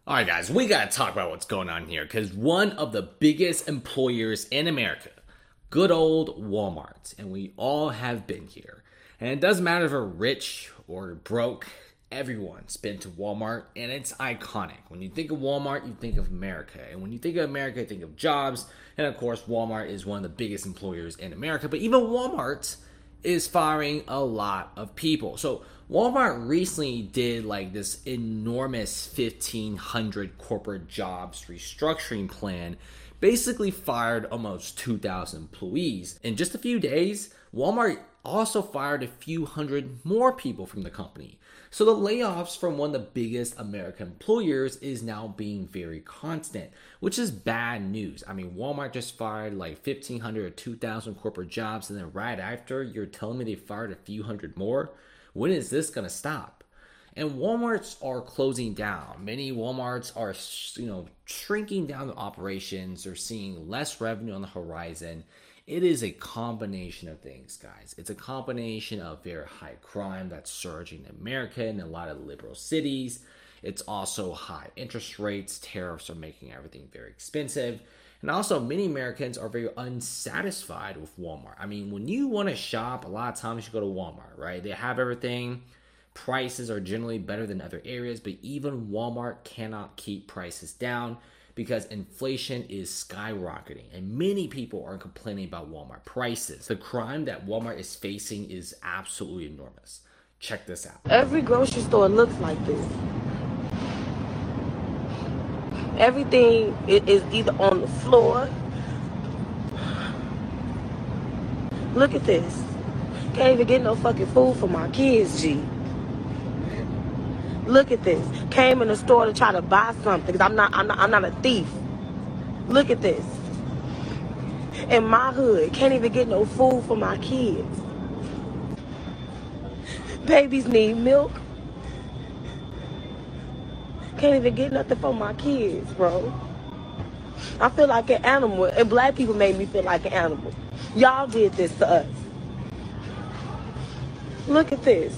All right, guys, we got to talk about what's going on here because one of the biggest employers in America, good old Walmart, and we all have been here. And it doesn't matter if we're rich or broke, everyone's been to Walmart, and it's iconic. When you think of Walmart, you think of America. And when you think of America, you think of jobs. And of course, Walmart is one of the biggest employers in America. But even Walmart is firing a lot of people. So Walmart recently did like this enormous 1,500 corporate jobs restructuring plan, basically fired almost 2,000 employees. In just a few days, Walmart also fired a few hundred more people from the company. So the layoffs from one of the biggest American employers is now being very constant, which is bad news. I mean, Walmart just fired like 1,500 or 2,000 corporate jobs, and then right after, you're telling me they fired a few hundred more? When is this going to stop? And Walmarts are closing down. Many Walmarts are, shrinking down the operations. They're seeing less revenue on the horizon. It is a combination of things, guys. It's a combination of very high crime that's surging in America and a lot of liberal cities. It's also high interest rates. Tariffs are making everything very expensive. And also, many Americans are very unsatisfied with Walmart. I mean, when you want to shop, a lot of times you go to Walmart, right? They have everything. Prices are generally better than other areas, but even Walmart cannot keep prices down because inflation is skyrocketing and many people are complaining about Walmart prices. The crime that Walmart is facing is absolutely enormous. Check this out. Every grocery store looks like this. Everything is either on the floor. Look at this. Can't even get no fucking food for my kids, G. Look at this. Came in the store to try to buy something because I'm not a thief. Look at this. In my hood, can't even get no food for my kids. Babies need milk. Can't even get nothing for my kids, bro. I feel like an animal, and black people made me feel like an animal. Y'all did this to us. Look at this.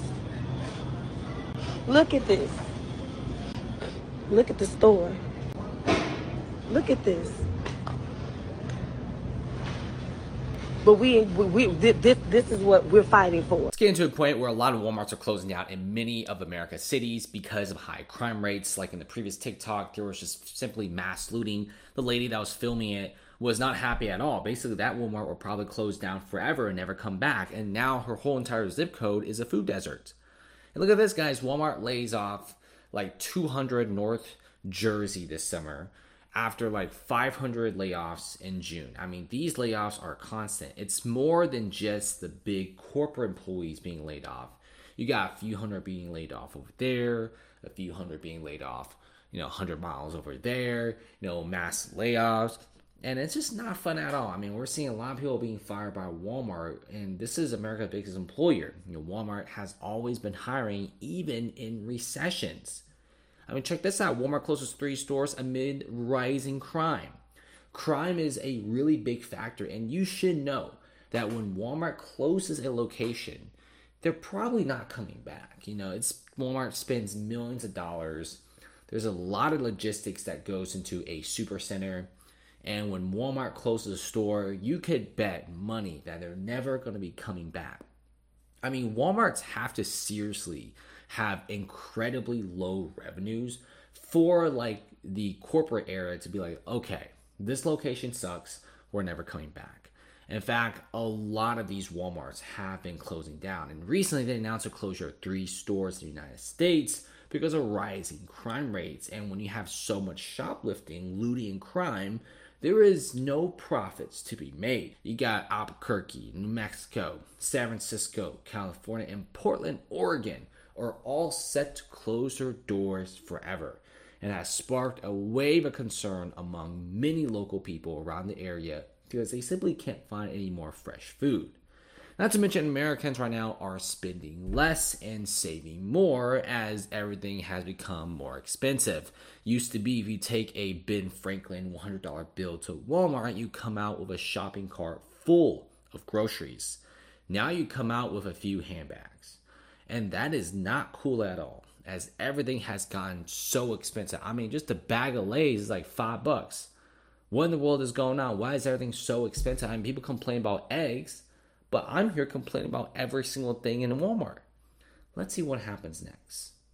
Look at this. Look at the store. Look at this. But this is what we're fighting for. Let's get into a point where a lot of Walmarts are closing down in many of America's cities because of high crime rates. Like in the previous TikTok, there was just simply mass looting. The lady that was filming it was not happy at all. Basically, that Walmart will probably close down forever and never come back. And now her whole entire zip code is a food desert. And look at this, guys. Walmart lays off like 200 North Jersey this summer after like 500 layoffs in June. I mean, these layoffs are constant. It's more than just the big corporate employees being laid off. You got a few hundred being laid off over there, a few hundred being laid off, 100 miles over there, mass layoffs. And it's just not fun at all. I mean, we're seeing a lot of people being fired by Walmart, and this is America's biggest employer. Walmart has always been hiring, even in recessions. I mean, check this out. Walmart closes 3 stores amid rising crime. Crime is a really big factor, and you should know that when Walmart closes a location, they're probably not coming back. Walmart spends millions of dollars. There's a lot of logistics that goes into a super center. And when Walmart closes a store, you could bet money that they're never going to be coming back. I mean, Walmarts have to seriously have incredibly low revenues for like the corporate era to be like, okay, this location sucks. We're never coming back. In fact, a lot of these Walmarts have been closing down. And recently they announced a closure of 3 stores in the United States because of rising crime rates. And when you have so much shoplifting, looting, and crime, there is no profits to be made. You got Albuquerque, New Mexico, San Francisco, California, and Portland, Oregon are all set to close their doors forever, and has sparked a wave of concern among many local people around the area because they simply can't find any more fresh food. Not to mention, Americans right now are spending less and saving more as everything has become more expensive. Used to be, if you take a Ben Franklin $100 bill to Walmart, you come out with a shopping cart full of groceries. Now you come out with a few handbags. And that is not cool at all. as everything has gotten so expensive. I mean, just a bag of Lay's is like $5. What in the world is going on? Why is everything so expensive? I mean, people complain about eggs, but I'm here complaining about every single thing in Walmart. Let's see what happens next.